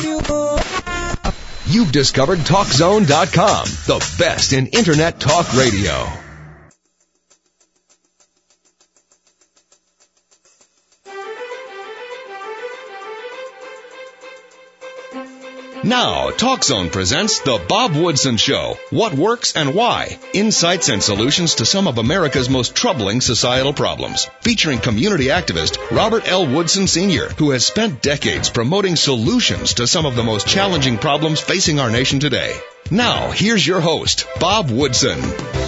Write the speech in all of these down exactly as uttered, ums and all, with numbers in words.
You've discovered Talk Zone dot com, the best in Internet talk radio. Now, TalkZone presents The Bob Woodson Show. What works and why? Insights and solutions to some of America's most troubling societal problems. Featuring community activist Robert L. Woodson Senior, who has spent decades promoting solutions to some of the most challenging problems facing our nation today. Now, here's your host, Bob Woodson.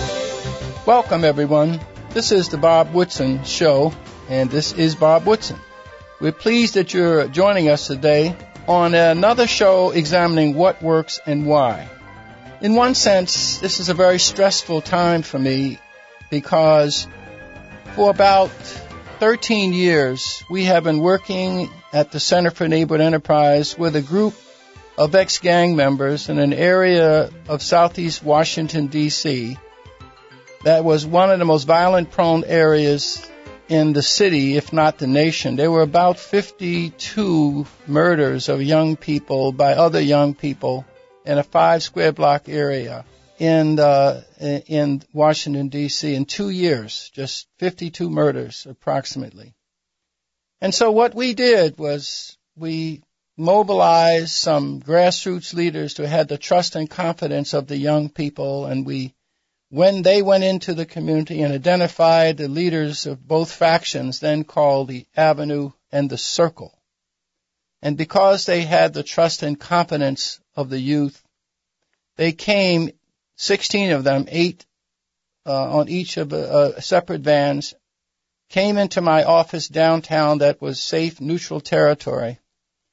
Welcome, everyone. This is The Bob Woodson Show, and this is Bob Woodson. We're pleased that you're joining us today on another show examining what works and why. In one sense, this is a very stressful time for me because for about thirteen years, we have been working at the Center for Neighborhood Enterprise with a group of ex-gang members in an area of southeast Washington, D C that was one of the most violent-prone areas in the city, if not the nation. There were about fifty-two murders of young people by other young people in a five square block area in uh, in Washington, D C in two years, just fifty-two murders approximately. And so what we did was we mobilized some grassroots leaders who had the trust and confidence of the young people, and we when they went into the community and identified the leaders of both factions, then called the Avenue and the Circle. And because they had the trust and confidence of the youth, they came, sixteen of them, eight uh, on each of the uh, separate vans, came into my office downtown that was safe, neutral territory.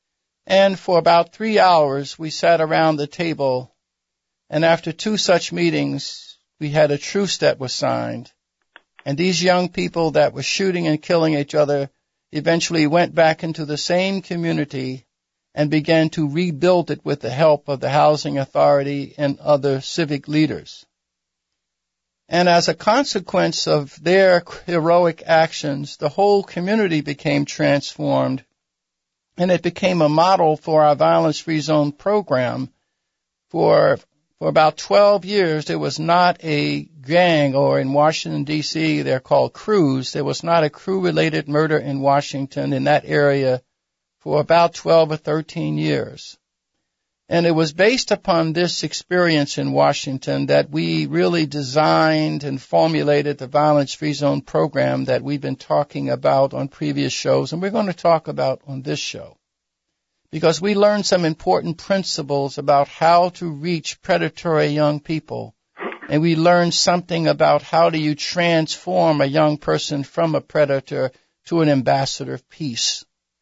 And for about three hours, we sat around the table, and after two such meetings, we had a truce that was signed, and these young people that were shooting and killing each other eventually went back into the same community and began to rebuild it with the help of the Housing Authority and other civic leaders. And as a consequence of their heroic actions, the whole community became transformed, and it became a model for our violence-free zone program. For For about twelve years, there was not a gang, or in Washington, D C, they're called crews. There was not a crew-related murder in Washington in that area for about twelve or thirteen years. And it was based upon this experience in Washington that we really designed and formulated the Violence-Free Zone program that we've been talking about on previous shows, and we're going to talk about on this show. Because we learned some important principles about how to reach predatory young people. And we learned something about how do you transform a young person from a predator to an ambassador of peace.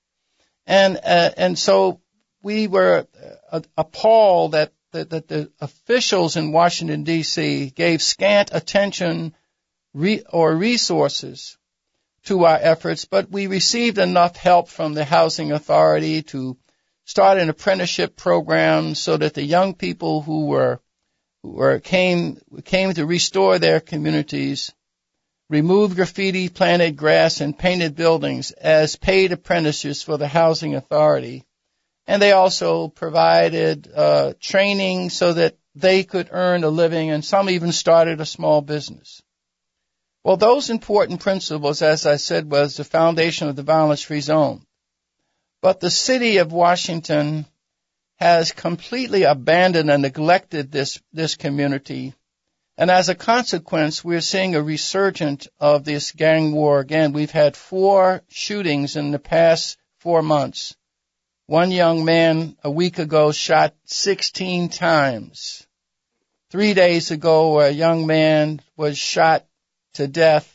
And uh, and so we were uh, appalled that, that, that the officials in Washington, D C gave scant attention re- or resources to our efforts, but we received enough help from the Housing Authority to start an apprenticeship program so that the young people who were, who were came came to restore their communities, removed graffiti, planted grass, and painted buildings as paid apprentices for the Housing Authority. And they also provided uh, training so that they could earn a living, and some even started a small business. Well, those important principles, as I said, was the foundation of the violence-free zone. But the city of Washington has completely abandoned and neglected this, this community. And as a consequence, we're seeing a resurgence of this gang war again. We've had four shootings in the past four months. One young man a week ago shot sixteen times. Three days ago, a young man was shot to death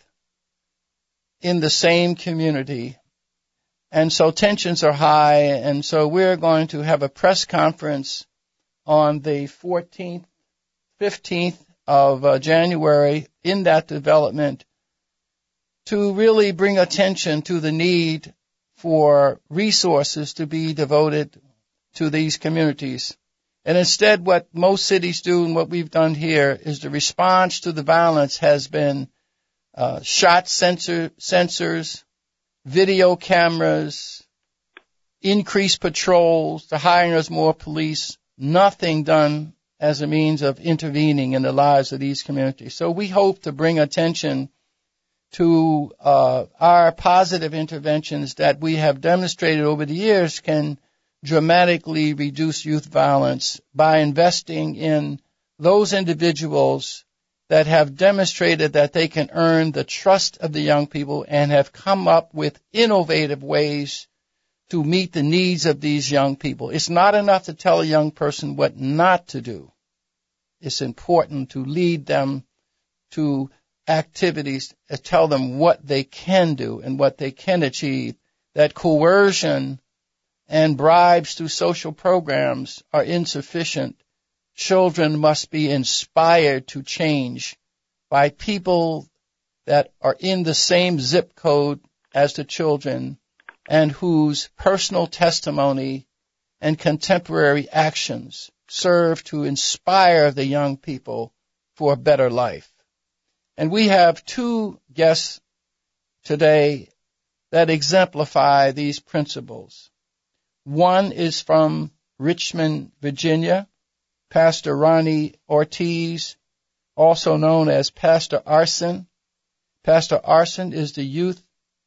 in the same community. And so tensions are high, and so we're going to have a press conference on the fourteenth, fifteenth of uh, January in that development to really bring attention to the need for resources to be devoted to these communities. And instead, what most cities do and what we've done here is the response to the violence has been uh, shot sensor, sensors, video cameras, increased patrols, the hiring of more police, nothing done as a means of intervening in the lives of these communities. So we hope to bring attention to uh, our positive interventions that we have demonstrated over the years can dramatically reduce youth violence by investing in those individuals that have demonstrated that they can earn the trust of the young people and have come up with innovative ways to meet the needs of these young people. It's not enough to tell a young person what not to do. It's important to lead them to activities, to tell them what they can do and what they can achieve. That coercion and bribes through social programs are insufficient. Children must be inspired to change by people that are in the same zip code as the children and whose personal testimony and contemporary actions serve to inspire the young people for a better life. And we have two guests today that exemplify these principles. One is from Richmond, Virginia, Pastor Ronnie Ortiz, also known as Pastor Arson. Pastor Arson is the youth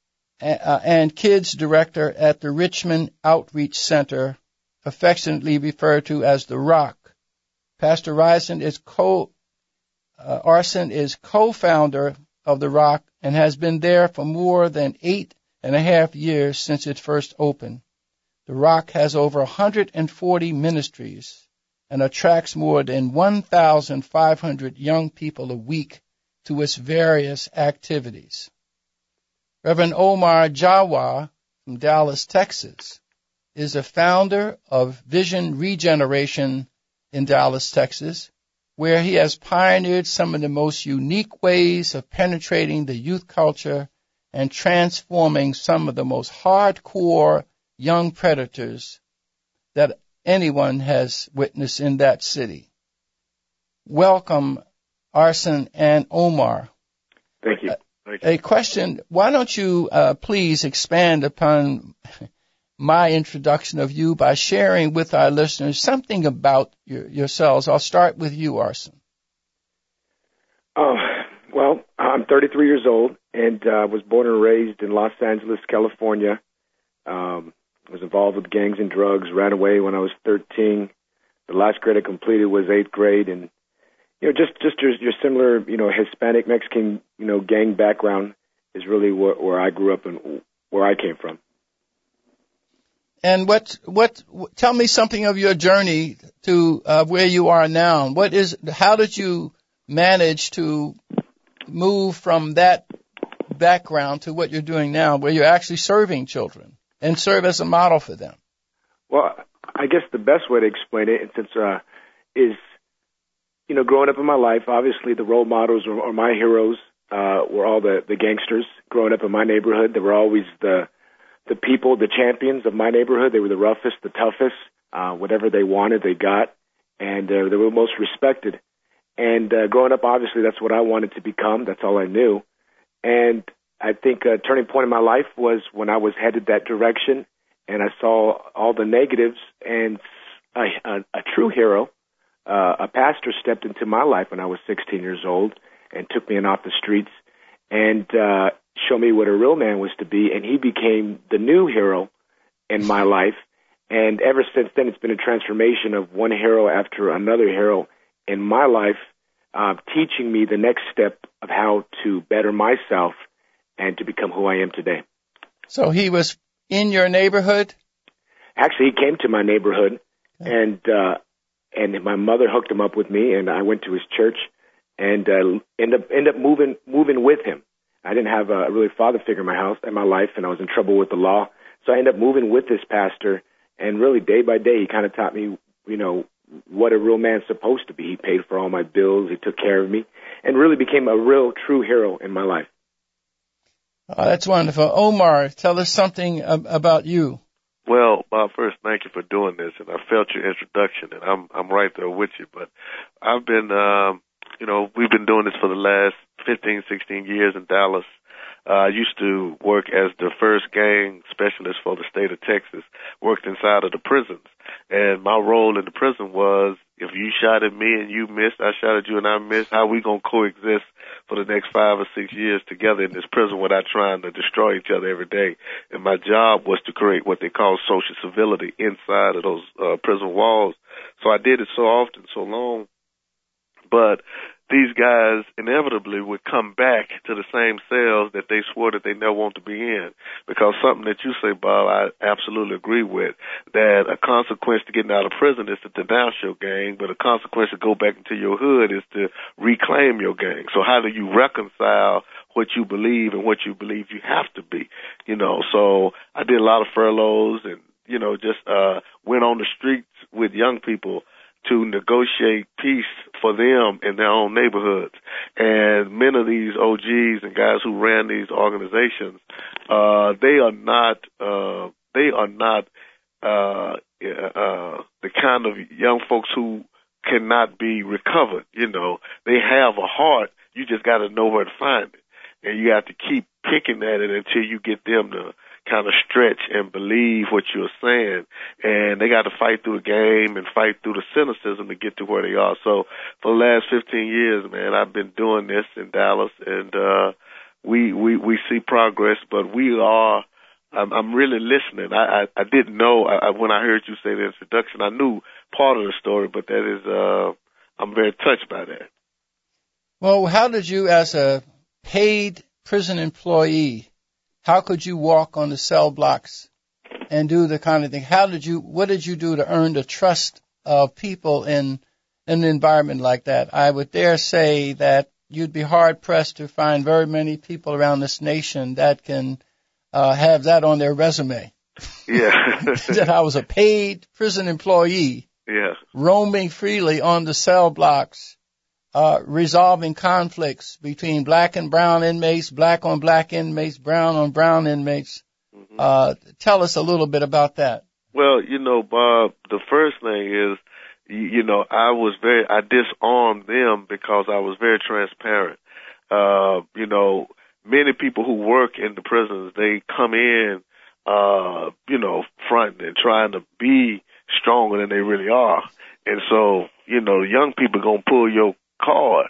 and kids director at the Richmond Outreach Center, affectionately referred to as the Rock. Pastor Arson is co uh, Arson is co-founder of the Rock and has been there for more than eight and a half years since it first opened. The Rock has over one hundred forty ministries and attracts more than one thousand five hundred young people a week to its various activities. Reverend Omar Jawa from Dallas, Texas, is the founder of Vision Regeneration in Dallas, Texas, where he has pioneered some of the most unique ways of penetrating the youth culture and transforming some of the most hardcore young predators that anyone has witnessed in that city. Welcome, Arson and Omar. Thank you. Thank you. A question, why don't you uh, please expand upon my introduction of you by sharing with our listeners something about your, yourselves. I'll start with you, Arson. Oh, well, I'm thirty-three years old and uh, was born and raised in Los Angeles, California. Um, was involved with gangs and drugs, ran away when I was thirteen. The last grade I completed was eighth grade, and you know, just just your, your similar, you know, Hispanic Mexican, you know, gang background is really where, where I grew up and where I came from. And what what tell me something of your journey to uh, where you are now. What is how did you manage to move from that background to what you're doing now, where you're actually serving children and serve as a model for them? Well, I guess the best way to explain it, since uh, is you know, growing up in my life, obviously the role models or, or my heroes uh, were all the, the gangsters. Growing up in my neighborhood, they were always the the people, the champions of my neighborhood. They were the roughest, the toughest. Uh, whatever they wanted, they got, and uh, they were most respected. And uh, growing up, obviously, that's what I wanted to become. That's all I knew. And I think a turning point in my life was when I was headed that direction, and I saw all the negatives, and a, a, a true hero, Uh, a pastor stepped into my life when I was sixteen years old and took me in off the streets and uh, showed me what a real man was to be, and he became the new hero in my life. And ever since then, it's been a transformation of one hero after another hero in my life, uh, teaching me the next step of how to better myself and to become who I am today. So he was in your neighborhood? Actually, he came to my neighborhood, okay. and uh, And my mother hooked him up with me, and I went to his church and uh, ended up ended up moving moving with him. I didn't have a really father figure in my house in my life, and I was in trouble with the law. So I ended up moving with this pastor, and really day by day, he kind of taught me, you know, what a real man's supposed to be. He paid for all my bills, he took care of me, and really became a real true hero in my life. Oh, that's wonderful. Omar, tell us something ab- about you. Well, Bob, first, thank you for doing this, and I felt your introduction, and I'm I'm right there with you. But I've been, um, you know, we've been doing this for the last fifteen, sixteen years in Dallas. Uh, I used to work as the first gang specialist for the state of Texas, worked inside of the prisons. And my role in the prison was, if you shot at me and you missed, I shot at you and I missed, how we going to coexist for the next five or six years together in this prison without trying to destroy each other every day. And my job was to create what they call social civility inside of those uh, prison walls. So I did it so often, so long. But these guys inevitably would come back to the same cells that they swore that they never want to be in. Because something that you say, Bob, I absolutely agree with, that a consequence to getting out of prison is to denounce your gang, but a consequence to go back into your hood is to reclaim your gang. So how do you reconcile what you believe and what you believe you have to be? You know, so I did a lot of furloughs and, you know, just uh went on the streets with young people to negotiate peace for them in their own neighborhoods. And many of these O Gs and guys who ran these organizations, uh, they are not, uh, they are not, uh, uh, the kind of young folks who cannot be recovered. You know, they have a heart. You just got to know where to find it. And you have to keep picking at it until you get them to kind of stretch and believe what you're saying. And they got to fight through the game and fight through the cynicism to get to where they are. So for the last fifteen years, man, I've been doing this in Dallas, and uh, we, we, we see progress, but we are, I'm, I'm really listening. I, I, I didn't know, I, when I heard you say the introduction, I knew part of the story, but that is, uh, I'm very touched by that. Well, how did you, as a paid prison employee, how could you walk on the cell blocks and do the kind of thing? How did you, what did you do to earn the trust of people in, in an environment like that? I would dare say that you'd be hard pressed to find very many people around this nation that can uh, have that on their resume. Yeah. That I was a paid prison employee. Yeah. Roaming freely on the cell blocks. Uh, resolving conflicts between black and brown inmates, black on black inmates, brown on brown inmates. Mm-hmm. Uh, tell us a little bit about that. Well, you know, Bob, the first thing is, you, you know, I was very, I disarmed them because I was very transparent. Uh, you know, many people who work in the prisons, they come in, uh, you know, fronting and trying to be stronger than they really are. And so, you know, young people gonna pull your card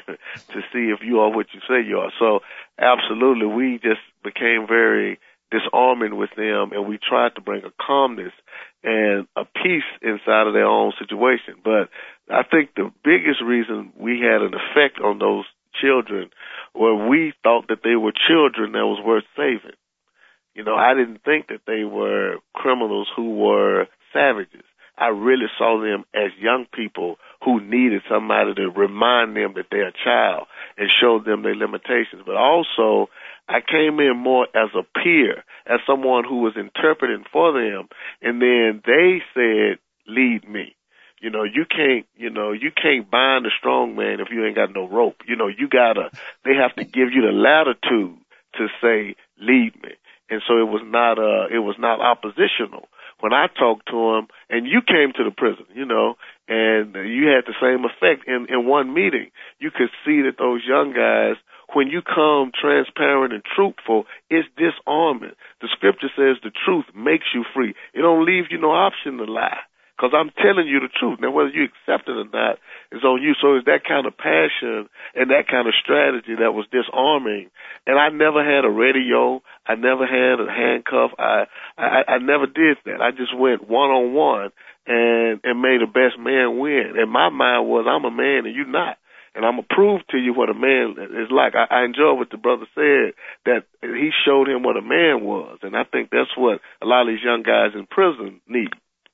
to see if you are what you say you are. So absolutely, we just became very disarming with them, and we tried to bring a calmness and a peace inside of their own situation. But I think the biggest reason we had an effect on those children were we thought that they were children that was worth saving. You know, I didn't think that they were criminals who were savages. I really saw them as young people who needed somebody to remind them that they're a child and show them their limitations. But also, I came in more as a peer, as someone who was interpreting for them, and then they said, lead me. You know, you can't, you know, you can't bind a strong man if you ain't got no rope. You know, you gotta, they have to give you the latitude to say, lead me. And so it was not, uh, it was not oppositional. When I talked to him, and you came to the prison, you know, and you had the same effect in, in one meeting. You could see that those young guys, when you come transparent and truthful, it's disarming. The scripture says the truth makes you free. It don't leave you no option to lie, because I'm telling you the truth. Now, whether you accept it or not is on you. So it's that kind of passion and that kind of strategy that was disarming. And I never had a radio. I never had a handcuff. I, I, I never did that. I just went one-on-one and, and made the best man win. And my mind was, I'm a man and you're not. And I'm going to prove to you what a man is like. I, I enjoy what the brother said, that he showed him what a man was. And I think that's what a lot of these young guys in prison need.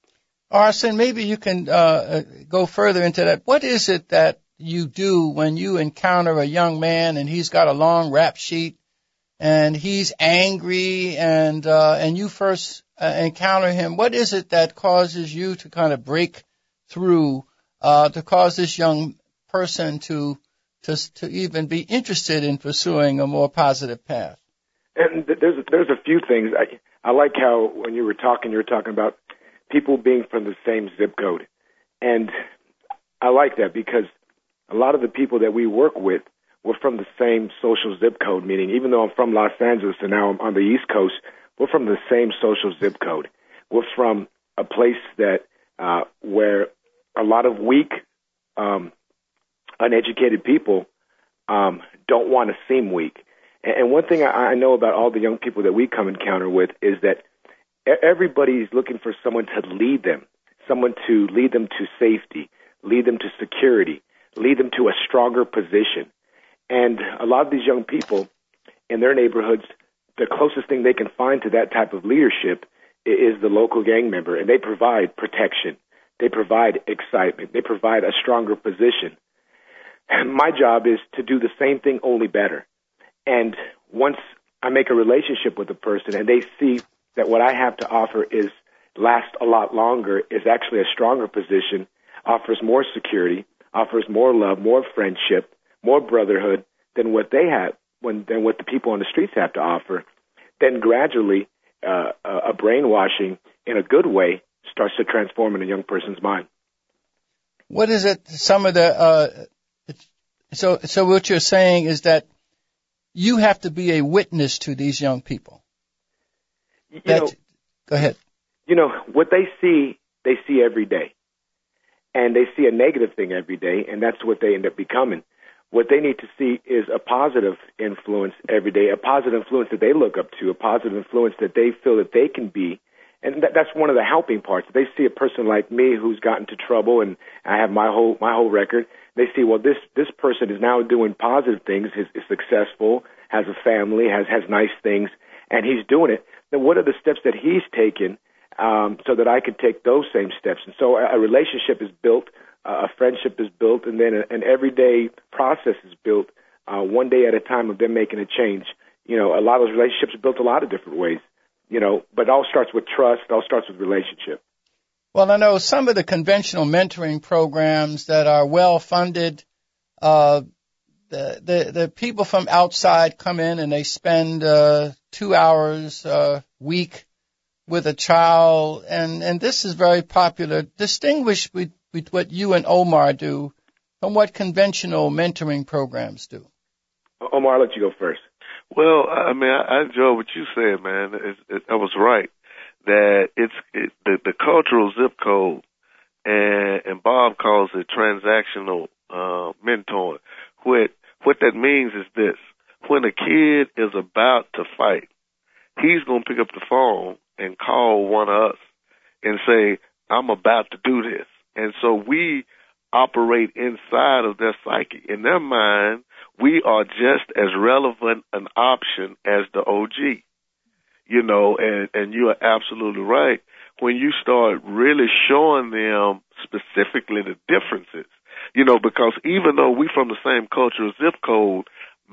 Arson, maybe you can uh, go further into that. What is it that you do when you encounter a young man and he's got a long rap sheet and he's angry and uh, and you first uh, encounter him? What is it that causes you to kind of break through uh, to cause this young person to to to even be interested in pursuing a more positive path? And there's there's a few things. I I like how when you were talking, you were talking about people being from the same zip code. And I like that because a lot of the people that we work with, we're from the same social zip code, meaning even though I'm from Los Angeles and now I'm on the East Coast, we're from the same social zip code. We're from a place that uh, where a lot of weak, um, uneducated people um, don't want to seem weak. And, and one thing I, I know about all the young people that we come encounter with is that everybody's looking for someone to lead them, someone to lead them to safety, lead them to security, lead them to a stronger position. And a lot of these young people in their neighborhoods, the closest thing they can find to that type of leadership is the local gang member, and they provide protection. They provide excitement. They provide a stronger position. And my job is to do the same thing, only better. And once I make a relationship with a person and they see that what I have to offer is lasts a lot longer, is actually a stronger position, offers more security, offers more love, more friendship, more brotherhood than what they have, when, than what the people on the streets have to offer, then gradually uh, a brainwashing in a good way starts to transform in a young person's mind. What is it? Some of the uh, so so what you're saying is that you have to be a witness to these young people. You that, know, go ahead. You know what they see, they see every day, and they see a negative thing every day, and that's what they end up becoming. What they need to see is a positive influence every day, a positive influence that they look up to, a positive influence that they feel that they can be. And that, that's one of the helping parts. They see a person like me who's gotten into trouble, and I have my whole my whole record. They see, well, this this person is now doing positive things, is, is successful, has a family, has has nice things, and he's doing it. Then what are the steps that he's taken um, so that I can take those same steps? And so a, a relationship is built. Uh, a friendship is built, and then a, an everyday process is built, uh, one day at a time of them making a change. You know, a lot of those relationships are built a lot of different ways, you know, but it all starts with trust. It all starts with relationship. Well, I know some of the conventional mentoring programs that are well-funded, uh, the, the, the people from outside come in and they spend uh, two hours a week with a child, and, and this is very popular. Distinguish with with what you and Omar do from what conventional mentoring programs do. Omar, I'll let you go first. Well, I mean, I, I enjoy what you said, man. It, it, I was right that it's it, the, the cultural zip code, and, and Bob calls it transactional uh, mentoring. What what that means is this: when a kid is about to fight, he's gonna pick up the phone and call one of us and say, "I'm about to do this." And so we operate inside of their psyche. In their mind, we are just as relevant an option as the O G. You know, and, and you are absolutely right. When you start really showing them specifically the differences, you know, because even though we from the same cultural zip code,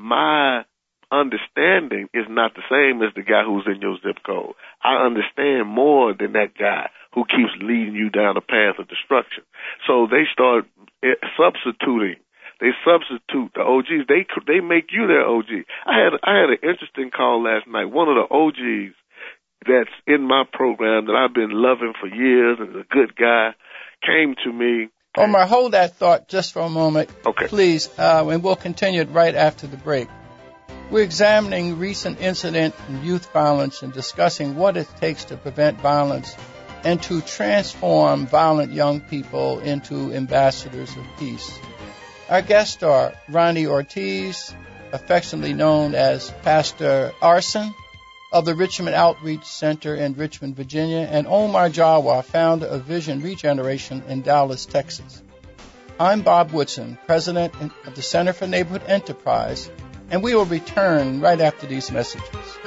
my understanding is not the same as the guy who's in your zip code. I understand more than that guy who keeps leading you down a path of destruction. So they start substituting. They substitute the O Gs. They they make you their O G. I had I had an interesting call last night. One of the O Gs that's in my program that I've been loving for years and is a good guy came to me. Omar, hold that thought just for a moment, okay, please, uh, and we'll continue it right after the break. We're examining recent incident in youth violence and discussing what it takes to prevent violence and to transform violent young people into ambassadors of peace. Our guests are Ronnie Ortiz, affectionately known as Pastor Arson of the Richmond Outreach Center in Richmond, Virginia, and Omar Jawa, founder of Vision Regeneration in Dallas, Texas. I'm Bob Woodson, president of the Center for Neighborhood Enterprise, and we will return right after these messages.